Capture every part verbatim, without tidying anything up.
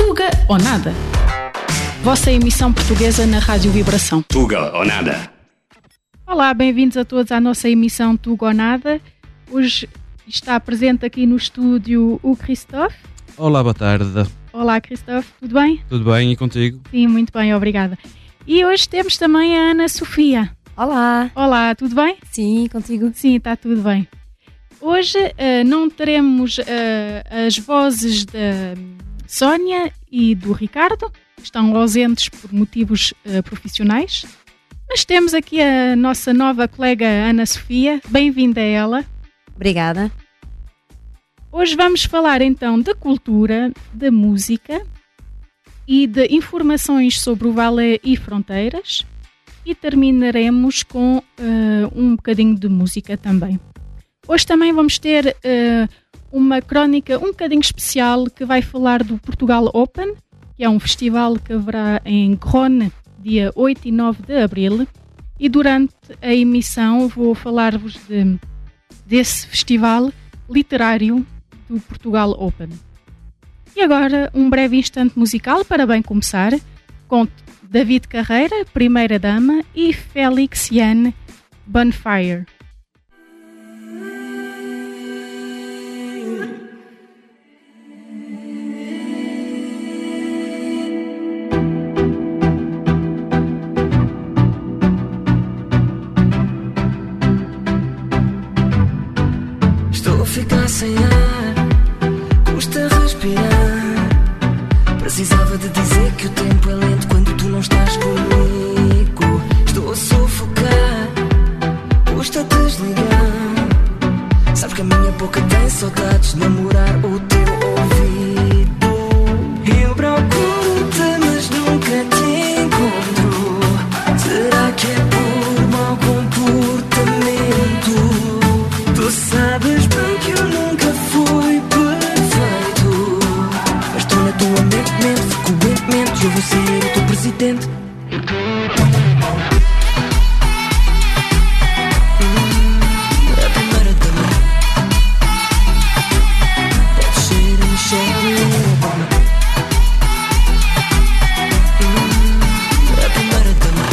Tuga ou Nada. Vossa emissão portuguesa na Rádio Vibração. Tuga ou Nada. Olá, bem-vindos a todos à nossa emissão Tuga ou Nada. Hoje está presente aqui no estúdio o Christophe. Olá, boa tarde. Olá, Christophe, tudo bem? Tudo bem, e contigo? Sim, muito bem, obrigada. E hoje temos também a Ana Sofia. Olá. Olá, tudo bem? Sim, contigo? Sim, está tudo bem. Hoje uh, não teremos uh, as vozes da Sónia e do Ricardo, que estão ausentes por motivos uh, profissionais, mas temos aqui a nossa nova colega Ana Sofia. Bem-vinda a ela. Obrigada. Hoje vamos falar então de cultura, de música e de informações sobre o Valais e fronteiras, e terminaremos com uh, um bocadinho de música também. Hoje também vamos ter uh, uma crónica um bocadinho especial que vai falar do Portugal Open, que é um festival que haverá em Grone, dia oito e nove de abril, e durante a emissão vou falar-vos de, desse festival literário do Portugal Open. E agora um breve instante musical para bem começar, com David Carreira, Primeira Dama, e Félix Yan, Bonfire. Estou a ficar sem ar, custa respirar. Precisava de dizer que o tempo é lento quando tu não estás comigo. Estou a sufocar, custa desligar. Sabes que a minha boca tem saudades de namorar o teu ouvido. Eu procuro-te, mas nunca te encontro. Será que é por mau comportamento? Tu sabes bem que eu nunca fui perfeito, mas tu na tua mente, mente, frequentemente eu vou ser o teu presidente. A primeira dama pode ser a Michelle Obama. A primeira dama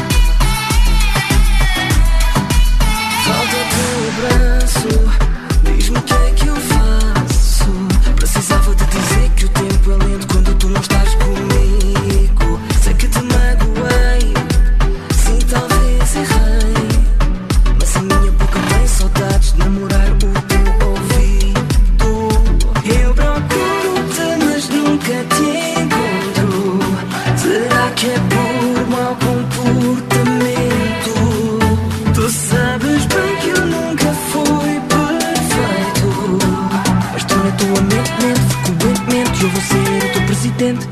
falta teu abraço, diz-me o que é que eu faço. Precisava de dizer que o tempo é lento quando tu não estás comigo. Sei que te magoei, sim, talvez errei, mas a minha boca tem saudades de namorar o teu ouvido. Eu procuro-te, mas nunca te encontro. Será que é por mau comportamento? Tu sabes bem que eu nunca fui perfeito, mas tu na tua mente, mente, frequentemente eu vou ser o teu presidente.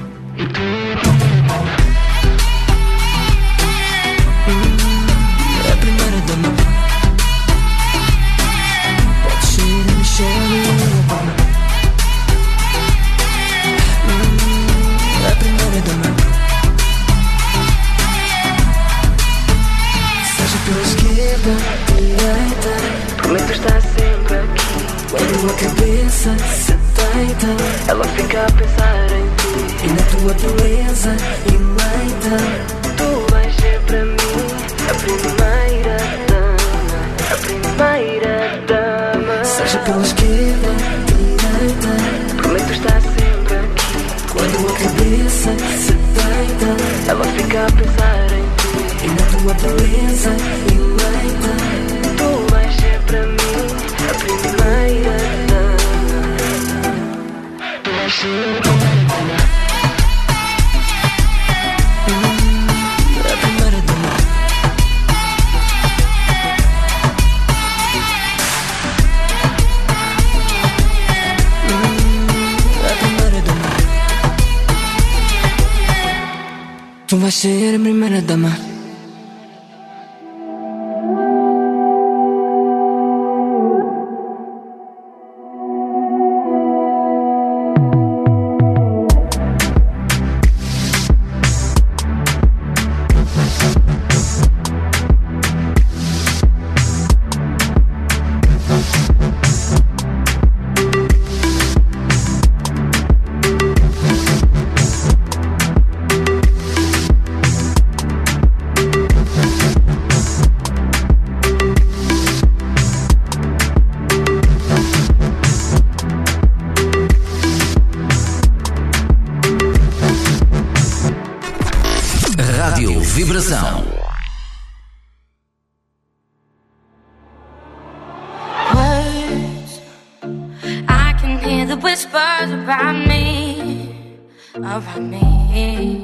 A primeira dama pode ser a Michelle Obama. A primeira dama, seja pela esquerda, direita, prometo estar sempre aqui. Quando a cabeça se deita, ela fica a pensar em ti. E na tua beleza eleita, tu vais ser para mim a primeira dama, a primeira dama. Seja pela esquerda, direita, prometo estar sempre aqui. Quando a cabeça se deita, ela fica a pensar em ti. E na tua beleza eleita, tu vais ser para mim a primeira dama. Tu vais ser a primeira dama. A primeira dama. A primeira dama. Tu vais ser a primeira dama. Vibração. Words, I can hear the whispers around me, around me.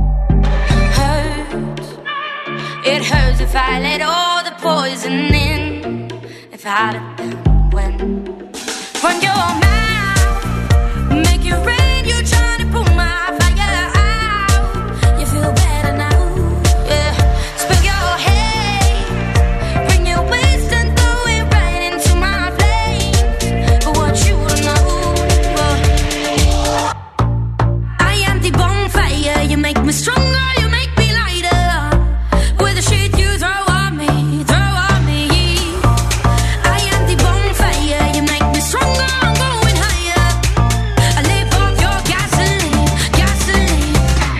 Hurts, it hurts if I let all the poison in. If I'd have done when, when your mouth make it rain, you try to pull my fire out. You feel better now, yeah. Spill your hate, bring your waste and throw it right into my flames. But what you don't know, I am the bonfire. You make me stronger, you make me lighter. With the shit you throw on me, throw on me. I am the bonfire. You make me stronger, I'm going higher. I live off your gasoline, gasoline.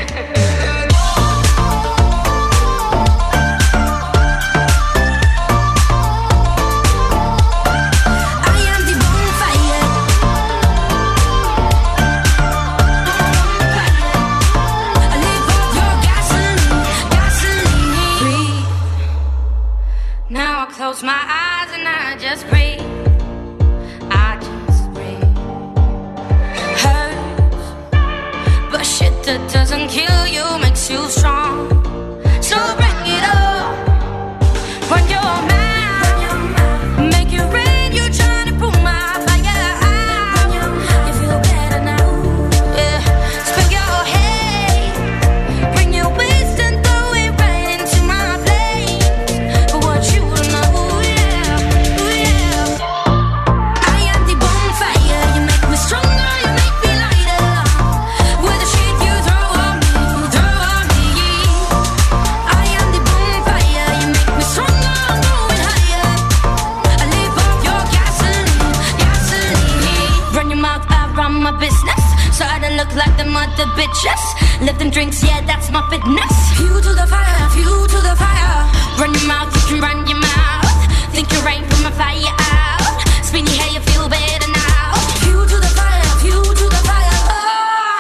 I am the bonfire. I live off your gasoline, gasoline. Breathe. Now I close my eyes and I just breathe. I just breathe. Hurts, but shit that doesn't kill you makes you strong. So bring it up. When your mouth make it rain, you try to pull my fire out. You feel better now, yeah. Spill your hate, bring your waste and throw it right into my flames. But what you don't know, yeah, oh yeah. I am the bonfire. You make me stronger, you make me lighter. With the shit you throw on me, throw on me. I am the bonfire. You make me stronger, I'm going higher. I live off your gasoline, gasoline. Run your mouth around my business, so I don't look like the mother bitches. Live them drinks, yeah, that's my fitness. Fuel to the fire, fuel to the fire. Run your mouth, you can run your mouth. Think you rain from a fire out. Spin your hair, you feel better now. Fuel to the fire, fuel to the fire. Oh.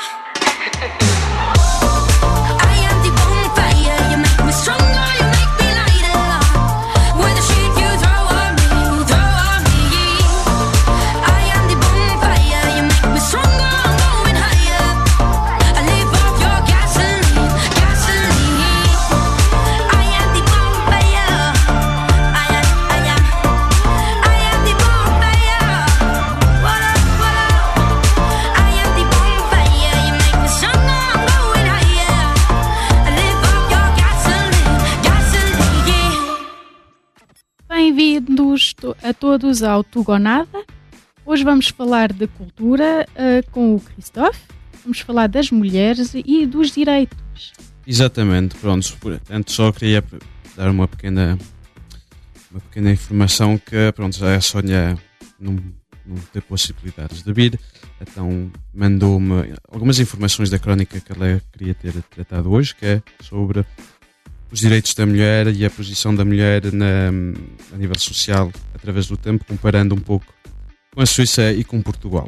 I am the bonfire. You make me stronger, you make me lighter. With the shit you throw on me, throw on me. I am the bonfire. You make me stronger, I'm going higher. I live off your gasoline, gasoline. I am the bonfire. I am, I am, I am the bonfire. What up, what up? I am the bonfire. You make me stronger, I'm going higher. I live off your gasoline, gasoline. Bem-vindos to- a todos ao Tugonada. Hoje vamos falar de cultura eh, com o Christophe. Vamos falar das mulheres e dos direitos. Exatamente, pronto. Portanto, só queria p- dar uma pequena, uma pequena informação que, pronto, já a Sónia não, não teve possibilidades de vir, então mandou-me algumas informações da crónica que ela queria ter tratado hoje, que é sobre os direitos da mulher e a posição da mulher na, a nível social através do tempo, comparando um pouco com a Suíça e com Portugal.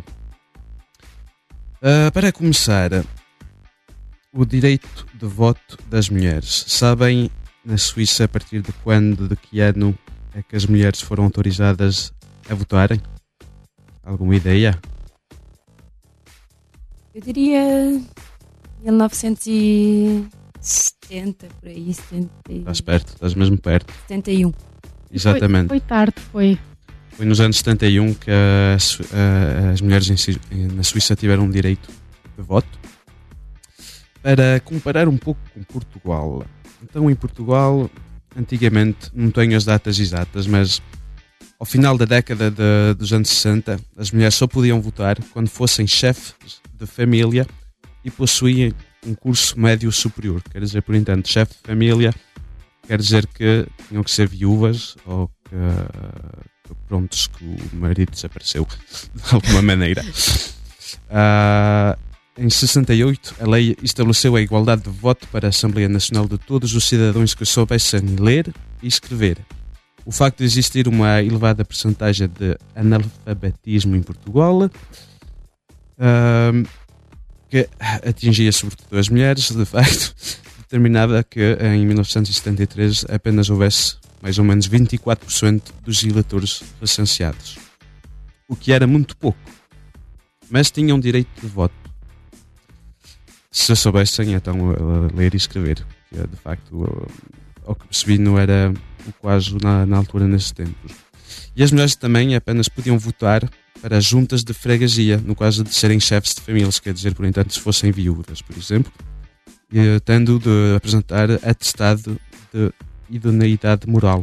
Ah, para começar, o direito de voto das mulheres. Sabem, na Suíça, a partir de quando, de que ano é que as mulheres foram autorizadas a votarem? Alguma ideia? Eu diria mil novecentos e setenta, por aí, setenta, Estás perto, estás mesmo perto. setenta e um. Exatamente. Foi, foi tarde, foi. Foi nos anos setenta e um que a Su- a- as mulheres em Si- na Suíça tiveram direito de voto. Para comparar um pouco com Portugal. Então, em Portugal, antigamente, não tenho as datas exatas, mas ao final da década de- dos anos sessenta, as mulheres só podiam votar quando fossem chefes de família e possuíam um curso médio superior. Quer dizer, por entanto, chefe de família quer dizer que tinham que ser viúvas ou que, que prontos, que o marido desapareceu de alguma maneira. Ah, em sessenta e oito, a lei estabeleceu a igualdade de voto para a Assembleia Nacional de todos os cidadãos que soubessem ler e escrever. O facto de existir uma elevada percentagem de analfabetismo em Portugal, ah, que atingia sobretudo as mulheres, de facto, determinava que em mil novecentos e setenta e três apenas houvesse mais ou menos vinte e quatro por cento dos eleitores recenseados, o que era muito pouco, mas tinham direito de voto. Se soubessem, então, ler e escrever, que de facto, ao que percebi, não era o quase na, na altura nesses tempos. E as mulheres também apenas podiam votar para as juntas de freguesia, no caso de serem chefes de famílias, quer dizer, por entanto, se fossem viúvas, por exemplo, e, tendo de apresentar atestado de idoneidade moral.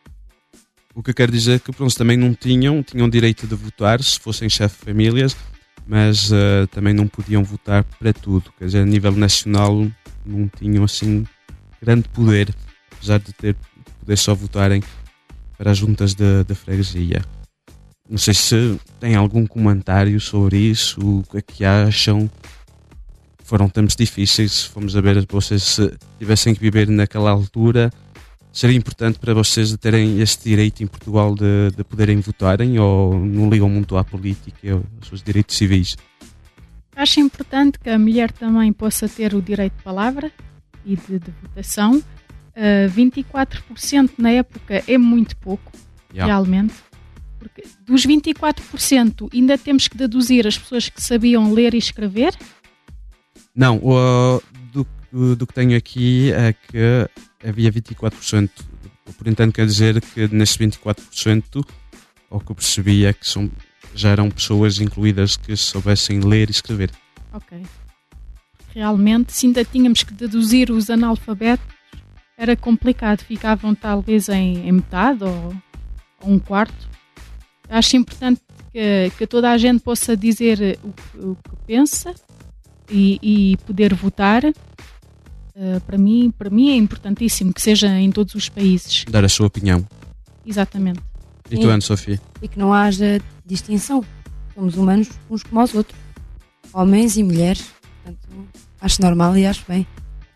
O que quer dizer que, pronto, também não tinham, tinham direito de votar se fossem chefes de famílias, mas uh, também não podiam votar para tudo, quer dizer, a nível nacional não tinham assim grande poder, apesar de ter de poder só votarem para as juntas de, de freguesia. Não sei se tem algum comentário sobre isso, o que é que acham. Foram tempos difíceis, se fomos a ver, vocês se tivessem que viver naquela altura, seria importante para vocês terem este direito em Portugal de, de poderem votarem, ou não ligam muito à política e aos seus direitos civis? Acho importante que a mulher também possa ter o direito de palavra e de, de votação. Uh, vinte e quatro por cento na época é muito pouco, Yeah. realmente. Porque dos vinte e quatro por cento ainda temos que deduzir as pessoas que sabiam ler e escrever? Não, o, do, do, do que tenho aqui é que havia vinte e quatro por cento. Por entanto, quer dizer que nesses vinte e quatro por cento, ao que eu percebi é que são, já eram pessoas incluídas que soubessem ler e escrever. Ok. Realmente, se ainda tínhamos que deduzir os analfabetos, era complicado. Ficavam talvez em, em metade ou, ou um quarto. Acho importante que, que toda a gente possa dizer o, o que pensa e, e poder votar. Uh, para mim, para mim é importantíssimo que seja em todos os países. Dar a sua opinião. Exatamente. E tu, Ana Sofia? E que não haja distinção. Somos humanos uns como os outros. Homens e mulheres. Portanto, acho normal e acho bem.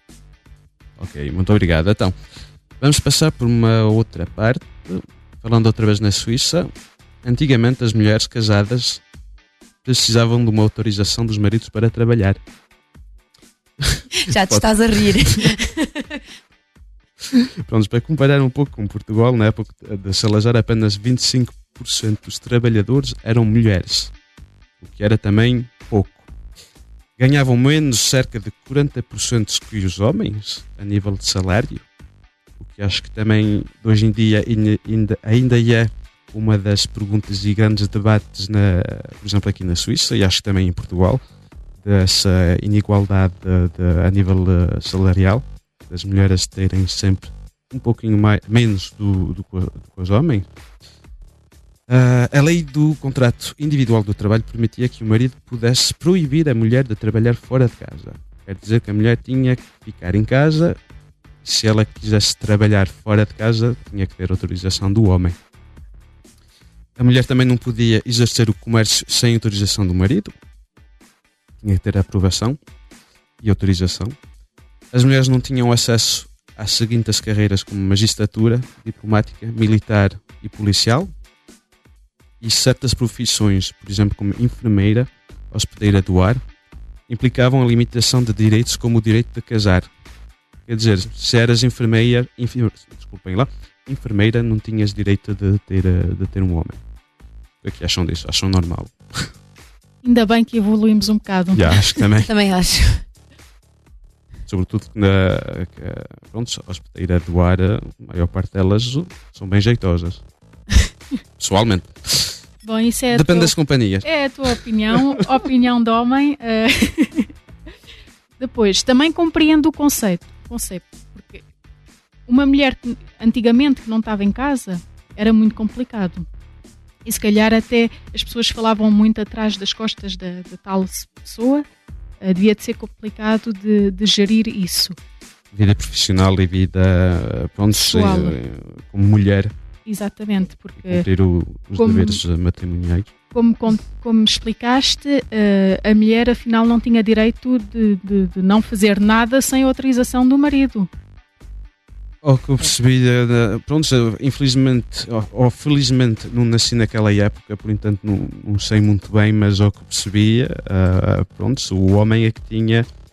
Ok, muito obrigado. Então, vamos passar por uma outra parte. Falando outra vez na Suíça. Antigamente as mulheres casadas precisavam de uma autorização dos maridos para trabalhar. Já te Pode. estás a rir. Pronto, para comparar um pouco com Portugal, na época de Salazar, apenas vinte e cinco por cento dos trabalhadores eram mulheres, o que era também pouco. Ganhavam menos cerca de quarenta por cento que os homens, a nível de salário, o que acho que também, hoje em dia, ainda, ainda é uma das perguntas e grandes debates, na, por exemplo, aqui na Suíça, e acho que também em Portugal, dessa inigualdade de, de, a nível uh, salarial, das mulheres terem sempre um pouquinho mais, menos do, do, do que os homens. Uh, a lei do contrato individual do trabalho permitia que o marido pudesse proibir a mulher de trabalhar fora de casa. Quer dizer que a mulher tinha que ficar em casa, se ela quisesse trabalhar fora de casa, tinha que ter autorização do homem. A mulher também não podia exercer o comércio sem autorização do marido. Tinha que ter aprovação e autorização. As mulheres não tinham acesso às seguintes carreiras como magistratura, diplomática, militar e policial. E certas profissões, por exemplo, como enfermeira, hospedeira do ar, implicavam a limitação de direitos como o direito de casar. Quer dizer, se eras enfermeira, enfer, desculpem lá, enfermeira, não tinhas direito de ter, de ter um homem. O que é que acham disso? Acham normal? Ainda bem que evoluímos um bocado. Já, acho que também. Também acho. Sobretudo na pronto, a hospedeira do ar, a maior parte delas são bem jeitosas. Pessoalmente. Bom, isso é Depende tua, das companhias. É a tua opinião, opinião de homem. Uh... Depois, também compreendo o conceito, conceito, porque uma mulher que, antigamente que não estava em casa era muito complicado. E se calhar até as pessoas falavam muito atrás das costas da, da tal pessoa. Uh, devia de ser complicado de, de gerir isso. Vida profissional e vida pronto, Pessoal. como mulher. Exatamente, porque Cumprir o, os como- deveres matrimoniais. como, como, como me explicaste, uh, a mulher afinal não tinha direito de, de, de não fazer nada sem autorização do marido. Ao que eu percebi, de- de- pronto, infelizmente ou, ou felizmente não nasci naquela época, por entanto não, não sei muito bem, mas ao que eu percebi, uh, pronto, o homem é que tinha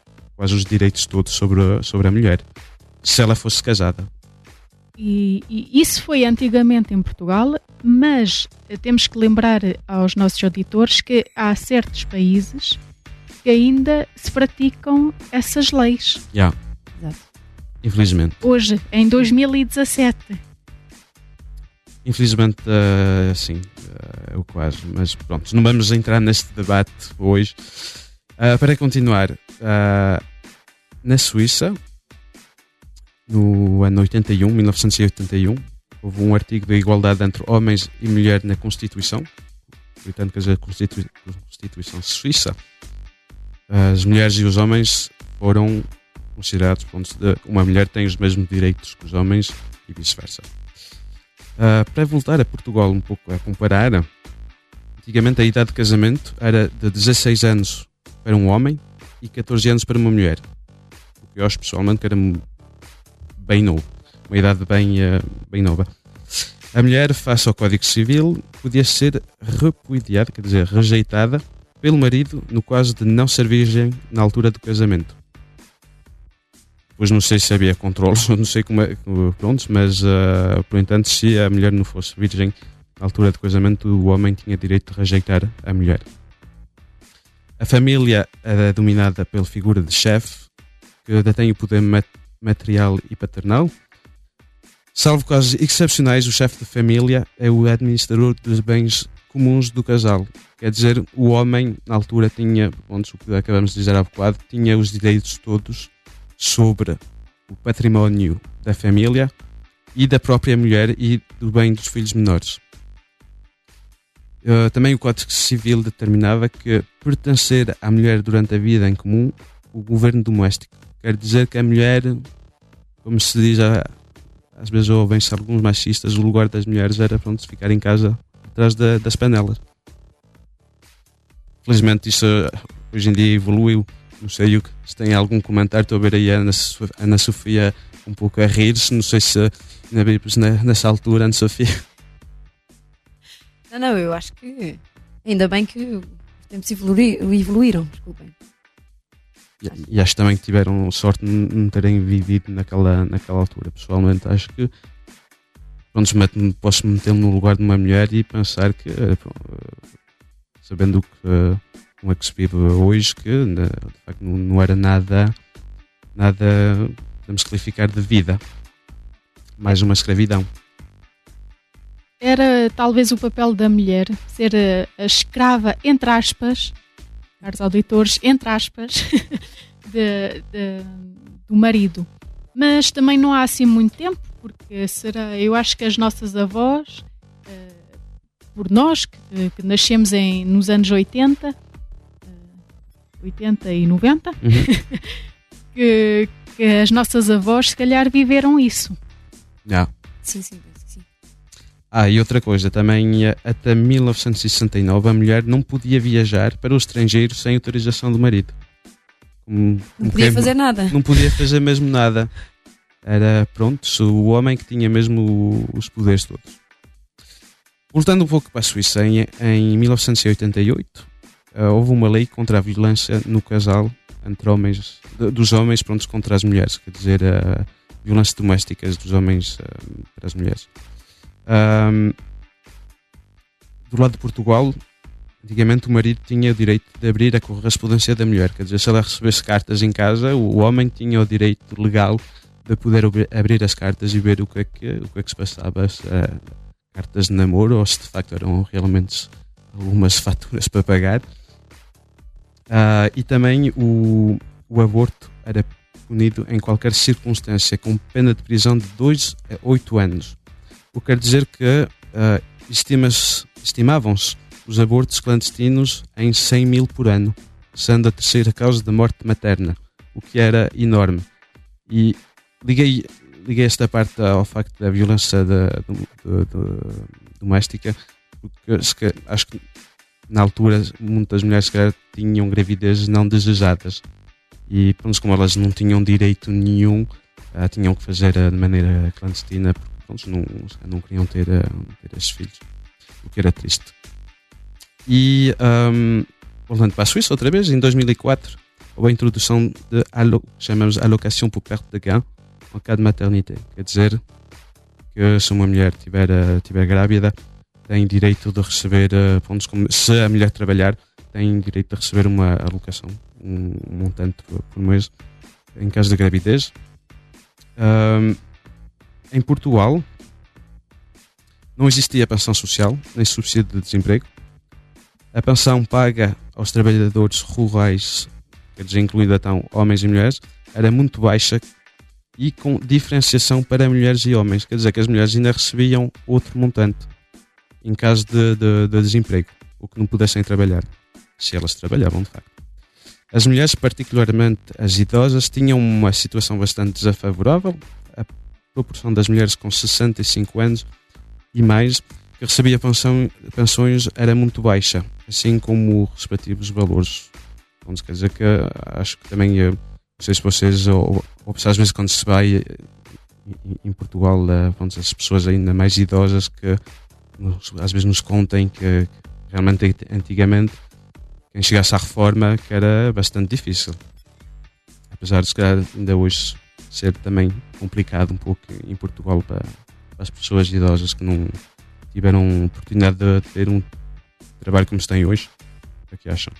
quase os direitos todos sobre a, sobre a mulher, se ela fosse casada. E, e isso foi antigamente em Portugal, mas temos que lembrar aos nossos auditores que há certos países que ainda se praticam essas leis. Yeah. Exato. Infelizmente. Hoje, em dois mil e dezassete. Infelizmente, uh, sim, uh, eu quase, mas pronto, não vamos entrar neste debate hoje. Uh, para continuar, uh, na Suíça, no ano oitenta e um, mil novecentos e oitenta e um, houve um artigo da igualdade entre homens e mulher na Constituição, portanto, que a Constitu- Constituição Suíça, as mulheres e os homens foram considerados, pontos de uma mulher tem os mesmos direitos que os homens e vice-versa. Uh, para voltar a Portugal um pouco a comparar, antigamente a idade de casamento era de dezasseis anos para um homem e catorze anos para uma mulher, o que eu acho pessoalmente que era bem novo, uma idade bem, uh, bem nova. A mulher, face ao Código Civil, podia ser repudiada, quer dizer, rejeitada pelo marido no caso de não ser virgem na altura do casamento. Pois não sei se havia controles, não sei como é, pronto, mas uh, por entanto, se a mulher não fosse virgem na altura do casamento, o homem tinha direito de rejeitar a mulher. A família era dominada pela figura de chefe, que detém o poder mat- material e paternal. Salvo casos excepcionais, o chefe de família é o administrador dos bens comuns do casal. Quer dizer, o homem, na altura, tinha, pronto, o que acabamos de dizer há bocado, tinha os direitos todos sobre o património da família e da própria mulher e do bem dos filhos menores. Uh, também o Código Civil determinava que pertencer à mulher durante a vida em comum o governo doméstico. Quer dizer que a mulher, como se diz, às vezes ouvem-se alguns machistas, o lugar das mulheres era, pronto, ficar em casa atrás da, das panelas. Felizmente isso hoje em dia evoluiu. Não sei o que, se tem algum comentário. Estou a ver aí a Ana, Ana Sofia um pouco a rir-se. Não sei se ainda vimos nessa altura, Ana Sofia. Não, não, eu acho que ainda bem que os tempos evolui, evoluíram, desculpem. E, e acho também que tiveram sorte de não terem vivido naquela, naquela altura. Pessoalmente acho que pronto, posso meter-me no lugar de uma mulher e pensar que, sabendo que como é que se vive hoje, que de facto não, não era nada, nada, podemos qualificar de vida, mais uma escravidão. Era talvez o papel da mulher ser a, a escrava, entre aspas, caros auditores, entre aspas, de, de, do marido. Mas também não há assim muito tempo, porque será, eu acho que as nossas avós, uh, por nós que, que nascemos em, nos anos oitenta, oitenta e noventa, uhum. que, que as nossas avós se calhar viveram isso. Yeah. Sim, sim, penso que sim. Ah, e outra coisa, também até mil novecentos e sessenta e nove a mulher não podia viajar para o estrangeiro sem autorização do marido. Como, não como podia que, fazer nada. Não podia fazer mesmo nada. Era, pronto, o homem que tinha mesmo os poderes todos. Voltando um pouco para a Suíça, em, em mil novecentos e oitenta e oito, Uh, houve uma lei contra a violência no casal entre homens, de, dos homens pronto, contra as mulheres, quer dizer, uh, violências domésticas dos homens uh, para as mulheres. Um, do lado de Portugal, antigamente o marido tinha o direito de abrir a correspondência da mulher, quer dizer, se ela recebesse cartas em casa, o homem tinha o direito legal de poder abrir as cartas e ver o que é que, o que, é que se passava, se uh, cartas de namoro ou se de facto eram realmente algumas faturas para pagar. Uh, e também o, o aborto era punido em qualquer circunstância com pena de prisão de dois a oito anos. O que quer dizer que uh, estima-se, estimavam-se os abortos clandestinos em cem mil por ano, sendo a terceira causa de morte materna, o que era enorme. E liguei, liguei esta parte ao facto da violência de, de, de, de, doméstica, porque acho que na altura muitas mulheres se calhar tinham gravidezes não desejadas e pronto, como elas não tinham direito nenhum, uh, tinham que fazer uh, de maneira clandestina porque pronto, não, não queriam ter, uh, ter esses filhos, o que era triste. E um, voltando para a Suíça outra vez, em dois mil e quatro ou a introdução de alo, chamamos allocação por perto de gain em caso de maternité. Quer dizer que se uma mulher estiver tiver grávida, tem direito de receber, pontos como, se a mulher trabalhar, tem direito de receber uma alocação, um, um montante por mês, em caso de gravidez. Um, em Portugal, não existia pensão social, nem subsídio de desemprego. A pensão paga aos trabalhadores rurais, quer dizer, incluindo então homens e mulheres, era muito baixa e com diferenciação para mulheres e homens. Quer dizer que as mulheres ainda recebiam outro montante em caso de, de, de desemprego, ou que não pudessem trabalhar, se elas trabalhavam de facto. As mulheres, particularmente as idosas, tinham uma situação bastante desfavorável. A proporção das mulheres com sessenta e cinco anos e mais que recebia pensão, pensões era muito baixa, assim como os respectivos valores. Então, quer dizer que acho que também, não sei se vocês, ou, ou às vezes quando se vai em, em Portugal, vamos, as pessoas ainda mais idosas que nos, às vezes nos contem que realmente antigamente quem chegasse à reforma que era bastante difícil. Apesar de se calhar ainda hoje ser também complicado um pouco em Portugal para, para as pessoas idosas que não tiveram oportunidade de ter um trabalho como se tem hoje. O que acham?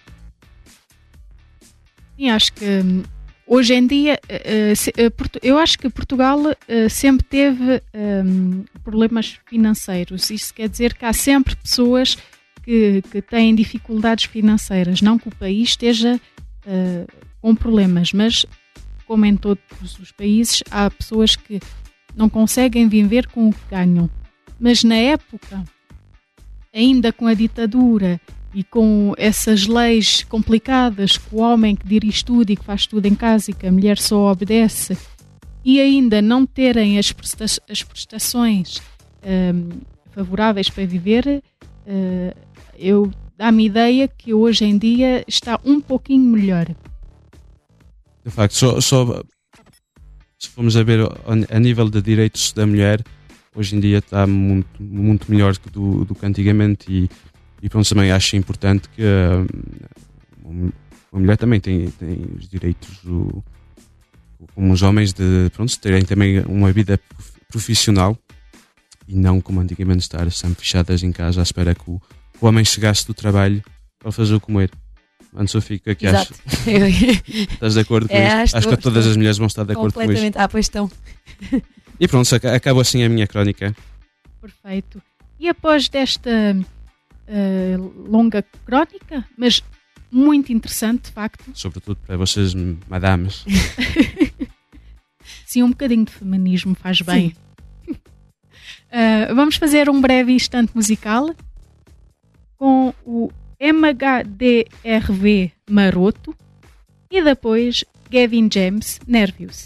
Sim, acho que hoje em dia, eu acho que Portugal sempre teve problemas financeiros. Isso quer dizer que há sempre pessoas que, que têm dificuldades financeiras. Não que o país esteja com problemas, mas como em todos os países, há pessoas que não conseguem viver com o que ganham. Mas na época, ainda com a ditadura e com essas leis complicadas, que o homem que dirige tudo e que faz tudo em casa e que a mulher só obedece, e ainda não terem as, presta- as prestações um, favoráveis para viver, uh, eu dá-me ideia que hoje em dia está um pouquinho melhor. De facto, só, só se formos a ver a nível de direitos da mulher, hoje em dia está muito, muito melhor do, do que antigamente e, e pronto, também acho importante que um, a mulher também tem, tem os direitos do, como os homens de pronto, terem também uma vida profissional e não como antigamente estar sempre fechadas em casa à espera que o, o homem chegasse do trabalho para fazer o comer. Mano, Sofia, o que é que achas? Estás de acordo com é, isto? Acho, acho que todas as mulheres vão estar de acordo com isto. Completamente, ah, pois estão. E pronto, acabo assim a minha crónica. Perfeito. E após desta uh, longa crónica, mas muito interessante, de facto. Sobretudo para vocês, madames. Sim, um bocadinho de feminismo faz bem. uh, vamos fazer um breve instante musical com o M H D R V Maroto e depois Gavin James Nervous.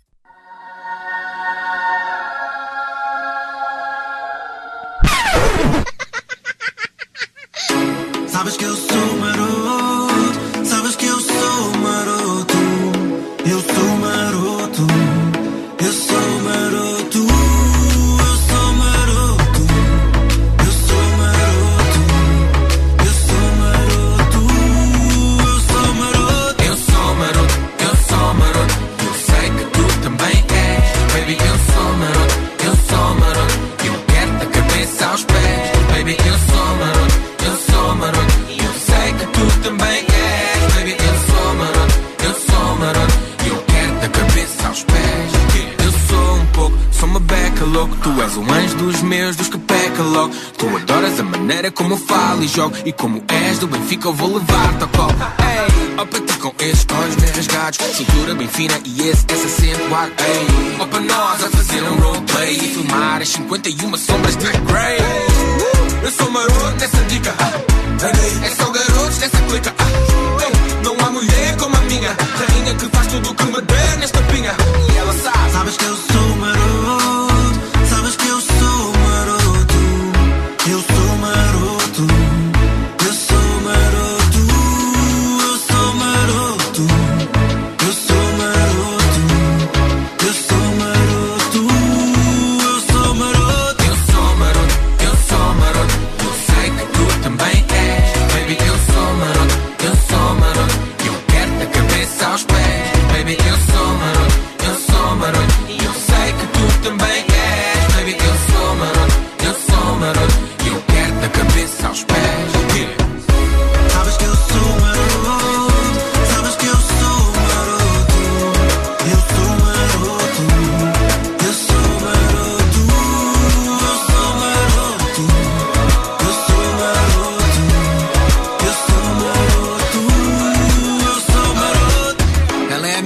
Sabes que eu sou maroto, sabes que eu sou maroto, eu sou maroto, eu sou maroto, eu sou maroto, eu sou maroto, eu sou maroto, eu sou maroto, eu sou maroto, eu sou maroto, eu sei que tu também és, baby, eu sou maroto, eu sou maroto, eu quero da cabeça aos pés, baby, eu sou maroto. Eu sou maroto, eu sei que tu também és, baby, eu sou maroto, eu sou maroto, eu quero da cabeça aos pés. Eu sou um pouco, sou uma beca louco, tu és um anjo dos meus, dos que peca logo. Tu adoras a maneira como eu falo e jogo, e como és do Benfica eu vou levar-te ao colo. Ei, ó para ti com esses olhos meio rasgados, cintura bem fina e esse, esse acentuado. Ei, ó para nós a fazer um roleplay e filmar as cinquenta e uma sombras de Grey. Eu sou maroto nessa dica, é só garotos nessa clica. Não há mulher como a minha rainha que faz tudo o que me der nesta pinga. E ela sabe. Sabes que eu sou maroto, sabes que eu sou maroto, eu sou maroto, eu sou maroto, eu sou maroto, eu sou maroto, eu sou maroto, eu sou maroto, eu sou maroto, eu sou maroto, eu sei que tu também és, baby, eu sou maroto, eu sou maroto, eu quero da cabeça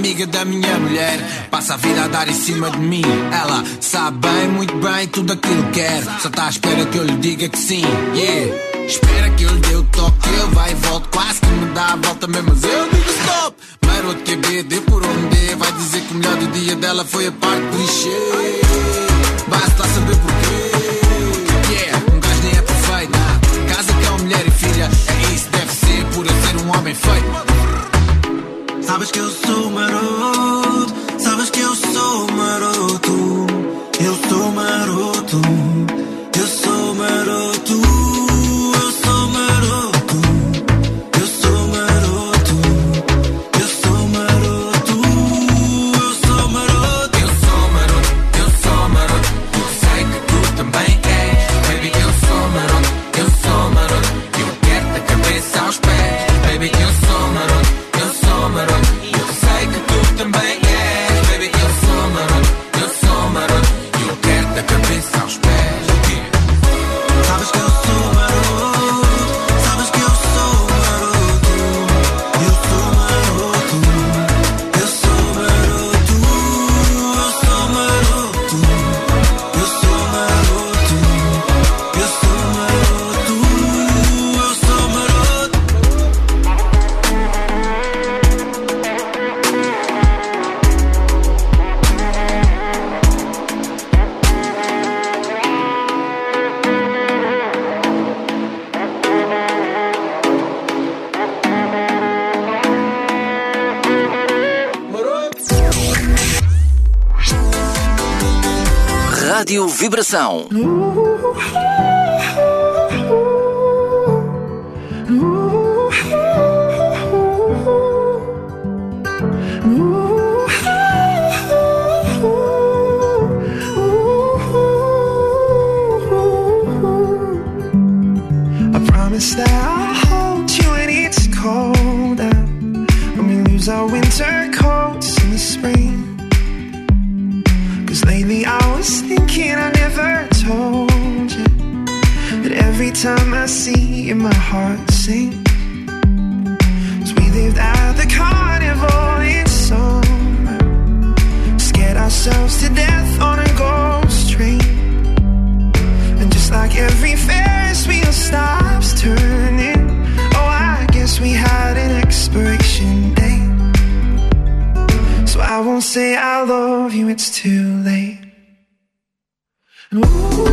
amiga da minha mulher. Passa a vida a dar em cima de mim. Ela sabe bem, muito bem, tudo aquilo que quer. Só está à espera que eu lhe diga que sim, yeah. Espera que eu lhe dê o toque, ele vai e volta. Quase que me dá a volta mesmo, mas eu digo stop. Maroto que é B, dê por onde dê. Vai dizer que o melhor do dia dela foi a parte clichê. Vai-se lá saber porquê. Yeah, um gajo nem é perfeito. Casa, cão, mulher e filha, é isso, deve ser por eu ser um homem feito. Sabes que eu sou maroto, sabes que eu sou maroto. Eu sou maroto, eu sou maroto. Rádio Vibração. I promise that I'll hold you when it's cold out, when we lose our winter coats in the spring. Lately I was thinking I never told you that every time I see you my heart sinks. Cause we lived at the carnival in summer, scared ourselves to death on a ghost train. And just like every Ferris wheel stops turning, oh I guess we had an expiration date. So I won't say I love you, it's too late. And ooh,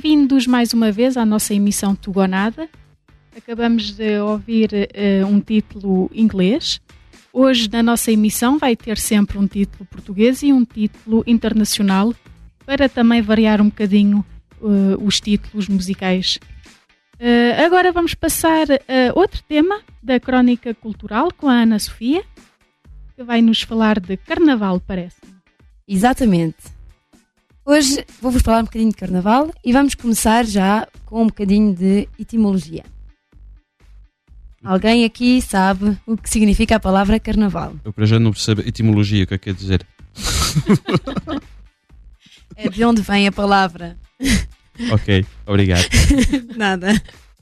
Bem-vindos mais uma vez à nossa emissão Tugonada. Acabamos de ouvir uh, um título inglês. Hoje, na nossa emissão, vai ter sempre um título português e um título internacional, para também variar um bocadinho uh, os títulos musicais. Uh, agora vamos passar a outro tema da Crónica Cultural com a Ana Sofia, que vai nos falar de Carnaval, parece. Exatamente. Hoje vou-vos falar um bocadinho de Carnaval e vamos começar já com um bocadinho de etimologia. Alguém aqui sabe o que significa a palavra Carnaval? Eu para já não percebo etimologia, o que é que quer dizer? É de onde vem a palavra. Ok, obrigado. Nada.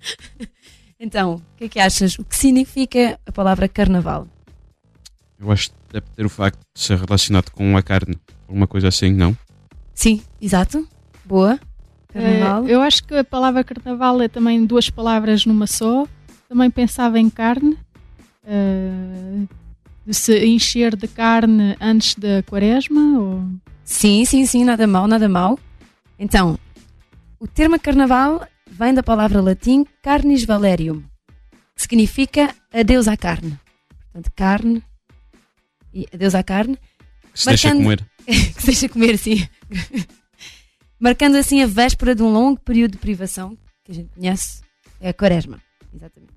Então, o que é que achas? O que significa a palavra Carnaval? Eu acho que deve ter o facto de ser relacionado com a carne, alguma coisa assim, não? Sim, exato. Boa. Carnaval. Uh, eu acho que a palavra Carnaval é também duas palavras numa só. Também pensava em carne, uh, de se encher de carne antes da quaresma. Ou... Sim, sim, sim, nada mal, nada mal. Então, o termo Carnaval vem da palavra latim carnis valerium, que significa adeus à carne. Portanto, carne e adeus à carne. Que se deixa comer. Que se deixa comer, sim. Marcando assim a véspera de um longo período de privação, que a gente conhece, é a quaresma. Exatamente.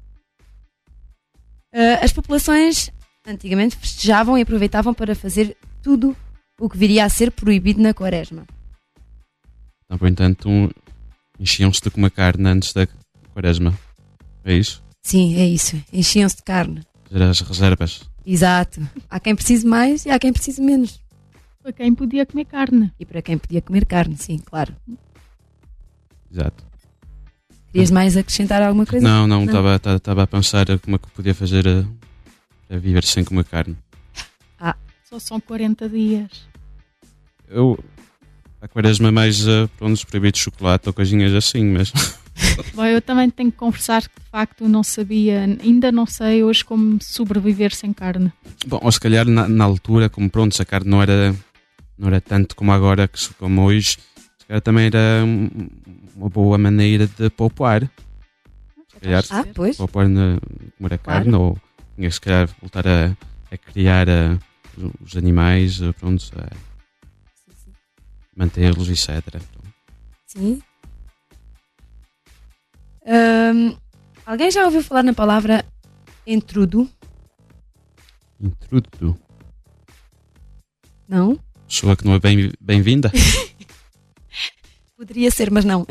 Uh, as populações antigamente festejavam e aproveitavam para fazer tudo o que viria a ser proibido na quaresma. Então, por entanto, um, enchiam-se de comer carne antes da quaresma. É isso? Sim, é isso. Enchiam-se de carne. Fazer as reservas. Exato. Há quem precise mais e há quem precise menos. Para quem podia comer carne. E para quem podia comer carne, sim, claro. Exato. Querias mais acrescentar alguma coisa? Não, não, estava a pensar como é que podia fazer a, a viver sem comer carne. Ah, só são quarenta dias. Eu, a quaresma é mais uh, pronto, os proibidos de chocolate ou coisinhas assim, mas... Bom, eu também tenho que confessar que de facto não sabia, ainda não sei hoje como sobreviver sem carne. Bom, ou se calhar na, na altura, como pronto, se a carne não era, não era tanto como agora, que se come hoje, se calhar também era uma boa maneira de poupar. Se calhar, ah, pois. poupar na comer a carne, claro. Ou tinha se calhar voltar a, a criar a, os animais, pronto, a mantê-los, etcétera. Sim. Um, alguém já ouviu falar na palavra entrudo? Intrudo? Não? Pessoa que não é bem, bem-vinda? Poderia ser, mas não.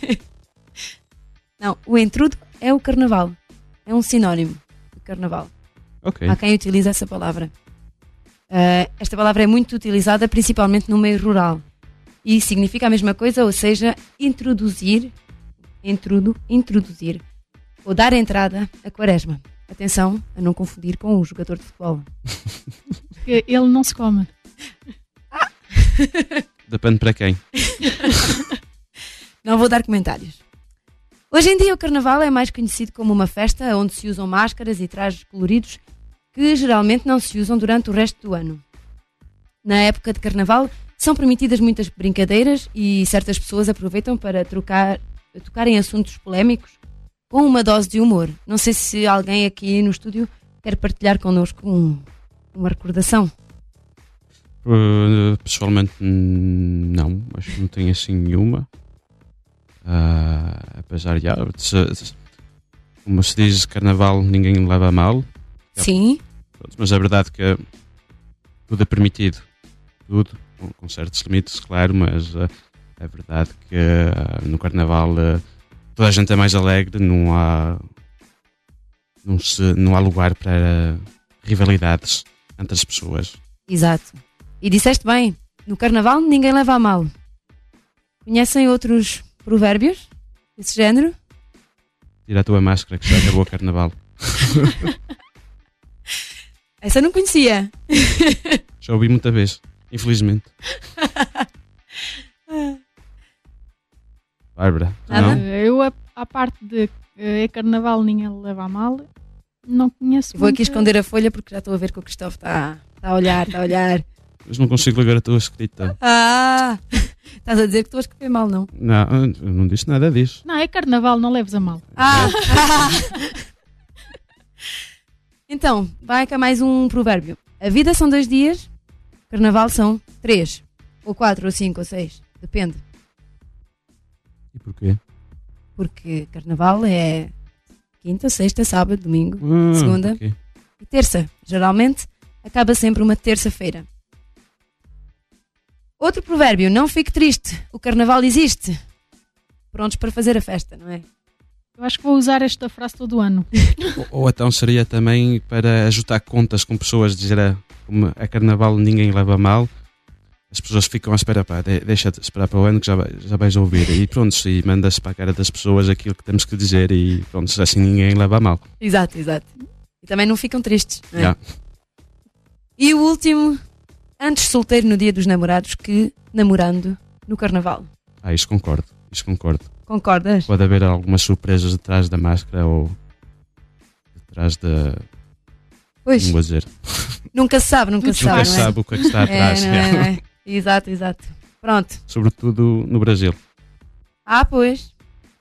Não, o entrudo é o carnaval. É um sinónimo de carnaval. Okay. Há quem utiliza essa palavra. Uh, esta palavra é muito utilizada principalmente no meio rural. E significa a mesma coisa, ou seja, introduzir, intrudo, introduzir, ou dar entrada à quaresma. Atenção a não confundir com o jogador de futebol. Porque ele não se come. Ah. Depende para quem. Não vou dar comentários. Hoje em dia o Carnaval é mais conhecido como uma festa onde se usam máscaras e trajes coloridos que geralmente não se usam durante o resto do ano. Na época de Carnaval são permitidas muitas brincadeiras e certas pessoas aproveitam para trocar, tocar em assuntos polémicos com uma dose de humor. Não sei se alguém aqui no estúdio quer partilhar connosco um, uma recordação. Uh, pessoalmente não, acho que não tenho assim nenhuma. Uh, apesar de, de, como se diz, Carnaval ninguém leva a mal. Sim. Mas é verdade que tudo é permitido, tudo, com, com certos limites, claro, mas uh, é verdade que uh, no Carnaval uh, toda a gente é mais alegre, não há, não, se, não há lugar para uh, rivalidades entre as pessoas. Exato. E disseste bem, no Carnaval ninguém leva a mal. Conhecem outros provérbios desse género? Tira a tua máscara que já acabou o Carnaval. Essa eu não conhecia. Já ouvi muita vez, infelizmente. Bárbara, Nada? não? Eu, a, a parte de é Carnaval ninguém leva a mal, não conheço. Vou aqui muito. esconder a folha porque já estou a ver que o Cristóvão está tá a olhar, está a olhar. Mas não consigo ler a tua escrita. Ah! Estás a dizer que estou a escrever mal, não? Não, eu não disse nada disso. Não, é carnaval, não leves a mal. Ah! Então, vai cá mais um provérbio. A vida são dois dias, carnaval são três. Ou quatro, ou cinco, ou seis. Depende. E porquê? Porque carnaval é quinta, sexta, sábado, domingo, Ah, segunda ok. e terça. Geralmente acaba sempre uma terça-feira. Outro provérbio, não fique triste, o carnaval existe. Prontos para fazer a festa, não é? Eu acho que vou usar esta frase todo o ano. Ou, ou então seria também para ajudar contas com pessoas, dizer a, como a carnaval ninguém leva a mal, as pessoas ficam à espera, pá, de- deixa de esperar para o ano que já, vai- já vais ouvir. E pronto, e manda-se para a cara das pessoas aquilo que temos que dizer e pronto, assim ninguém leva a mal. Exato, exato. E também não ficam tristes, não é? Já. E o último, antes solteiro no dia dos namorados que namorando no carnaval. Ah, isso concordo, isso concordo. Concordas? Pode haver algumas surpresas detrás da máscara ou detrás da... Pois, Não vou dizer. nunca se sabe, nunca se Nunca sabe, se não é? sabe o que é que está atrás. É, não é, não é? Exato, exato. Pronto. Sobretudo no Brasil. Ah, pois.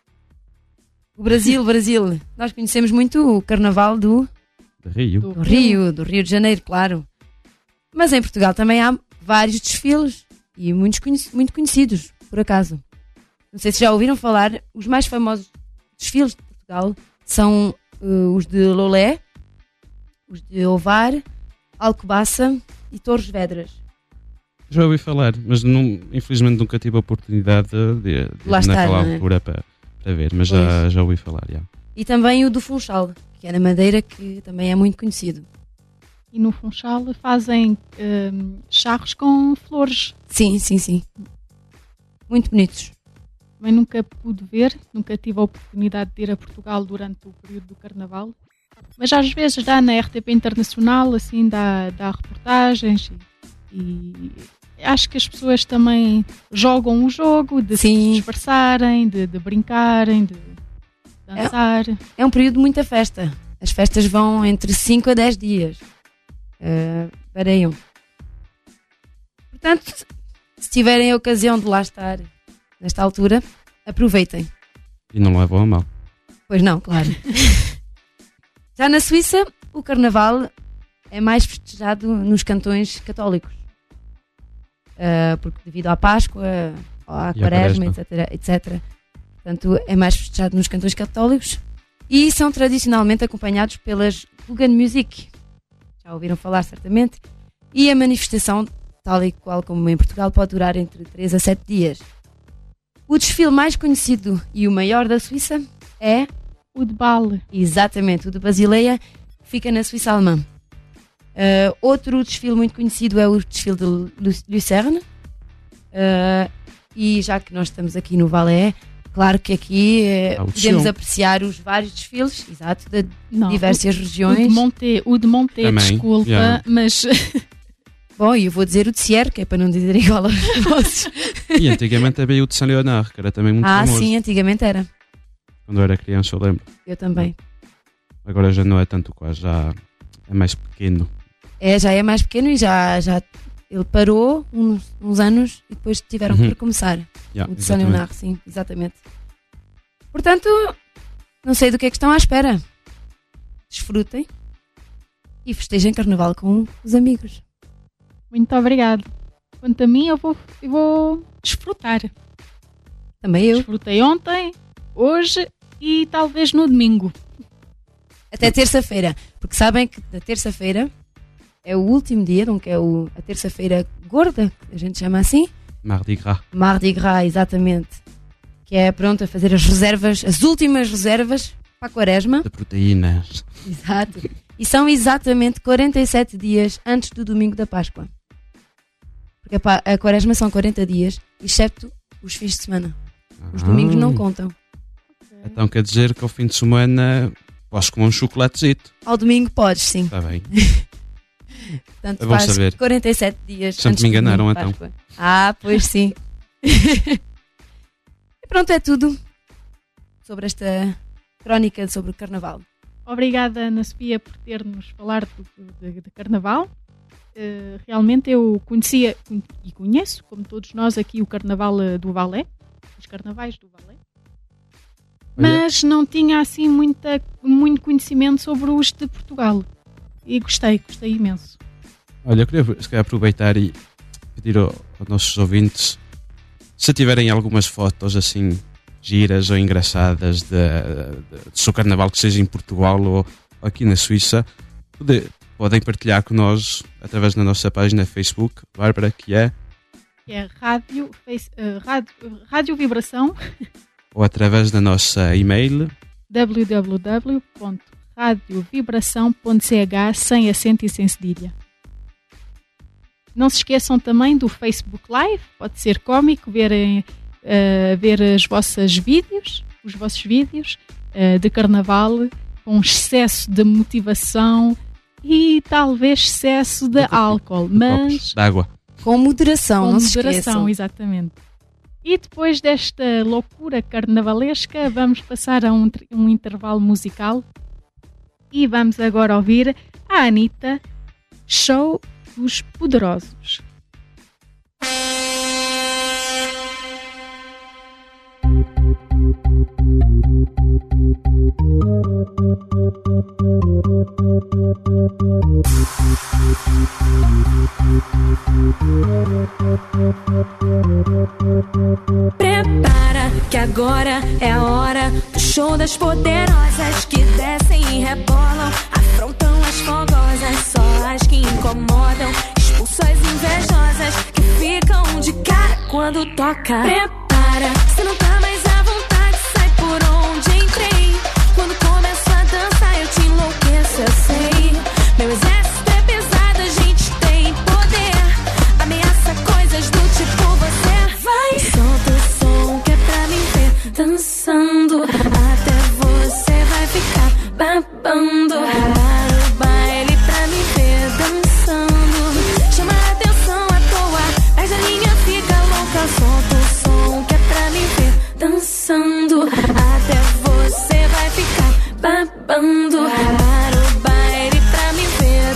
O Brasil, Brasil. Nós conhecemos muito o carnaval do, De Rio. Do do Rio, do Rio de Janeiro, claro. Mas em Portugal também há vários desfiles e muitos conhec- muito conhecidos, por acaso. Não sei se já ouviram falar, os mais famosos desfiles de Portugal são eh, os de Lolé, os de Ovar, Alcobaça e Torres Vedras. Já ouvi falar, mas não, infelizmente nunca tive a oportunidade de, de, de Lá ir estar, naquela não é? altura para, para ver, mas já, já ouvi falar. Já. E também o do Funchal, que é na Madeira, que também é muito conhecido. E no Funchal fazem hum, charros com flores. Sim, sim, sim. Muito bonitos. Também nunca pude ver, nunca tive a oportunidade de ir a Portugal durante o período do Carnaval. Mas às vezes dá na R T P Internacional, assim, dá, dá reportagens e, e acho que as pessoas também jogam o jogo de Sim. se disfarçarem, de, de brincarem, de dançar. É um período de muita festa. As festas vão entre cinco a dez dias. Uh, variam. Portanto, se tiverem a ocasião de lá estar nesta altura, aproveitem. E não levam a mal. Pois não, claro. Já na Suíça, o Carnaval é mais festejado nos cantões católicos. Uh, porque devido à Páscoa, à E à Quaresma, Quaresma. etc, etcétera. Portanto, é mais festejado nos cantões católicos e são tradicionalmente acompanhados pelas Bugan Music. Já ouviram falar, certamente. E a manifestação, tal e qual como em Portugal, pode durar entre três a sete dias. O desfile mais conhecido e o maior da Suíça é, O de Bale. exatamente, o de Basileia, que fica na Suíça alemã. Uh, outro desfile muito conhecido é o desfile de Lu- Lucerne. Uh, e já que nós estamos aqui no Valais, claro que aqui eh, Ah, o podemos Sion. apreciar os vários desfiles, exato, de Não, diversas o, o regiões. de Monte, o de Monte Também, desculpa, yeah. mas Bom, e eu vou dizer o de Sierre, que é para não dizer igual aos vossos. E antigamente havia o de São Leonardo, que era também muito Ah, famoso. sim, antigamente era. Quando eu era criança, eu lembro. Eu também. Agora já não é tanto quase, já é mais pequeno. É, já é mais pequeno e já, já ele parou uns, uns anos e depois tiveram Uhum. que recomeçar. Yeah, O de São exatamente. Leonardo, sim, exatamente. Portanto, não sei do que é que estão à espera. Desfrutem e festejem Carnaval com os amigos. muito obrigado. Quanto a mim, eu vou, eu vou desfrutar. Também eu. Desfrutei ontem, hoje e talvez no domingo. Até terça-feira. Porque sabem que da terça-feira é o último dia, então que é o, a terça-feira gorda, que a gente chama assim. Mardi Gras. Mardi Gras, exatamente. Que é pronto a fazer as reservas, as últimas reservas para a Quaresma. De proteínas. Exato. E são exatamente quarenta e sete dias antes do domingo da Páscoa. Porque a, pa- a Quaresma são quarenta dias, excepto os fins de semana. Os domingos não contam. Então quer dizer que ao fim de semana posso comer um chocolatezito. Ao domingo podes, sim. Está bem. Portanto, É bom faz saber. quarenta e sete dias Sempre antes me do enganaram, domingo de então. Páscoa. Ah, pois sim. E pronto, é tudo sobre esta crónica sobre o Carnaval. Obrigada, Ana Sofia, por ter-nos falado do- de, de Carnaval. uh, realmente eu conhecia e conheço, como todos nós aqui, o Carnaval uh, do Valé, os Carnavais do Valé, mas não tinha assim muita, muito conhecimento sobre os de Portugal. E gostei, gostei imenso. Olha, eu queria se calhar, aproveitar e pedir ao, aos nossos ouvintes, se tiverem algumas fotos assim giras ou engraçadas de, de, de seu carnaval que seja em Portugal ou aqui na Suíça, pode, podem partilhar com nós através da nossa página Facebook, Bárbara, que é que é Rádio, face, uh, rádio, rádio Vibração, ou através da nossa e-mail w w w ponto radio vibração ponto c h, sem acento e sem cedilha. Não se esqueçam também do Facebook Live, pode ser cómico verem, uh, ver as vossas vídeos, os vossos vídeos uh, de carnaval com excesso de motivação e talvez excesso de álcool, mas de água. Com moderação, com não moderação, se esqueçam. Exatamente. E depois desta loucura carnavalesca, vamos passar a um, um intervalo musical e vamos agora ouvir a Anitta, Show dos Poderosos. Prepara que agora é a hora do show das poderosas que descem e rebolam, afrontam as fogosas, só as que incomodam, expulsam as invejosas que ficam de cara quando toca. Prepara, se não tá mais à vontade, sai por onde entrei. Quando começo a dançar eu te enlouqueço, eu sei. Meu exército é pesado, a gente tem poder, ameaça coisas do tipo você vai. Solta o som que é pra me ver dançando, até você vai ficar babando. Para o baile pra me ver dançando, chama a atenção à toa, mas a linha fica louca. Solta o som que é pra me ver dançando, até você vai ficar babando. Para o baile pra me ver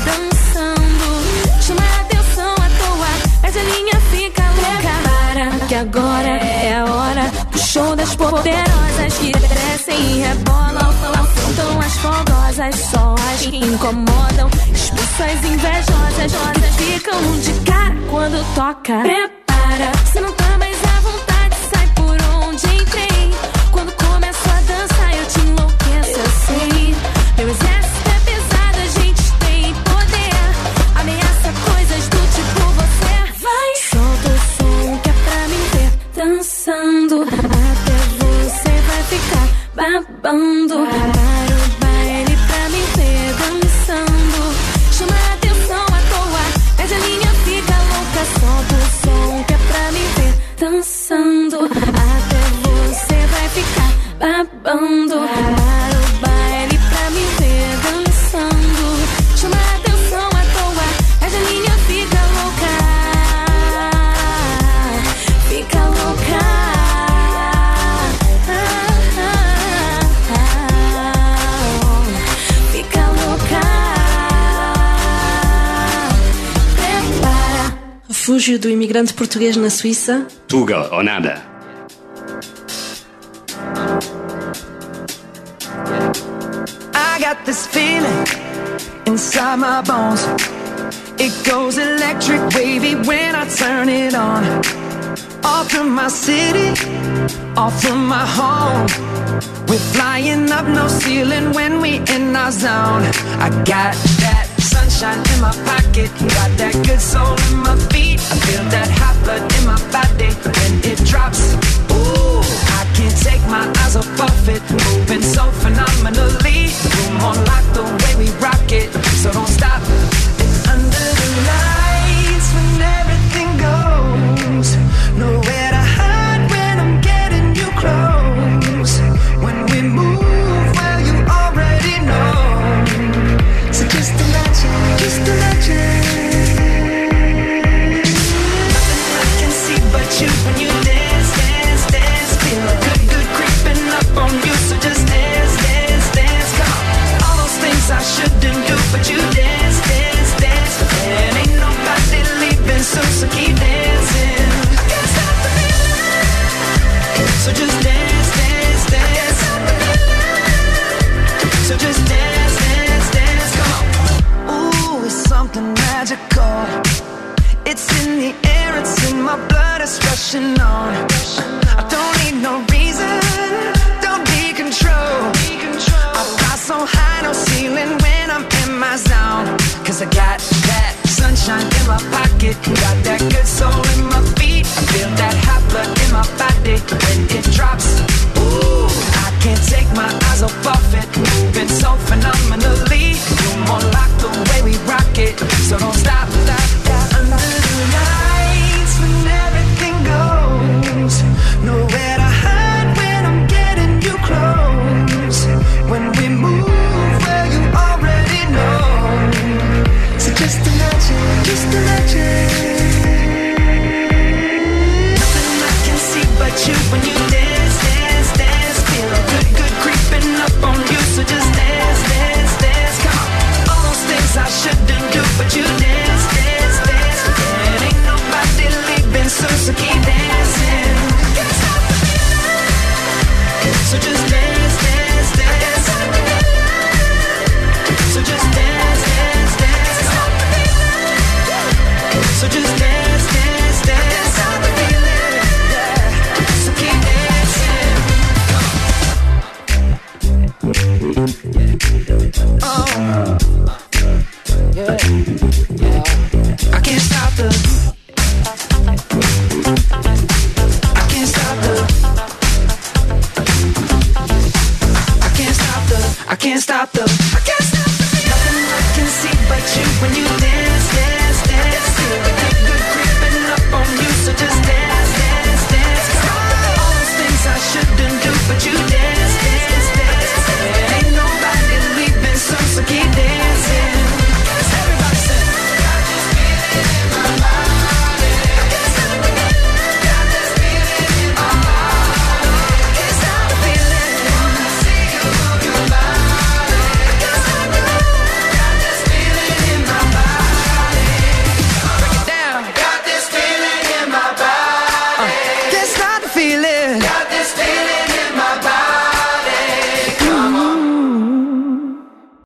dançando, chama a atenção à toa, mas a linha fica louca. Para que agora é a hora do show das poderosas que descem e rebolam, afrontam as fogosas, só as que incomodam, expulsam as invejosas que ficam de cara quando toca. Prepara, se não tá mais à vontade, sai por onde entrei. Quando começo a dançar eu te enlouqueço, eu sei. Meu exército é pesado, a gente tem poder, ameaça coisas do tipo você vai. Solta o som que é pra me ver dançando, até você vai ficar babando. Para o baile pra me ver dançando, chama a atenção à toa, mas a linha fica louca. Solta o som que é pra me ver dançando, até você vai ficar babando. Para o baile pra me ver dançando, chama a atenção à toa, mas a linha fica louca, fica louca. Fica louca. Prepara. Refúgio do imigrante português na Suíça. Tuga ou nada. I got this feeling inside my bones. It goes electric wavy when I turn it on. Off from my city, off from my home. We're flying up no ceiling when we in our zone. I got that sunshine in my pocket, got that good soul in my feet. I feel that hot blood in my body when it drops. Ooh, I can't take my eyes off of it, moving so phenomenally. Room on lock the way we rock it, so don't stop. And under the lights when everything goes, nowhere to hide when I'm getting you close. When we move, well you already know. So just imagine, just imagine. so keep dancing. I can't stop the feeling, so just dance, dance, dance. I can't stop the feeling, so just dance, dance, dance. Come on. Ooh, it's something magical. It's in the air, it's in my blood, it's rushing on. I don't need no reason, don't be control. I fly so high, no ceiling when I'm in my zone. Cause I got that sunshine in my pocket, got that good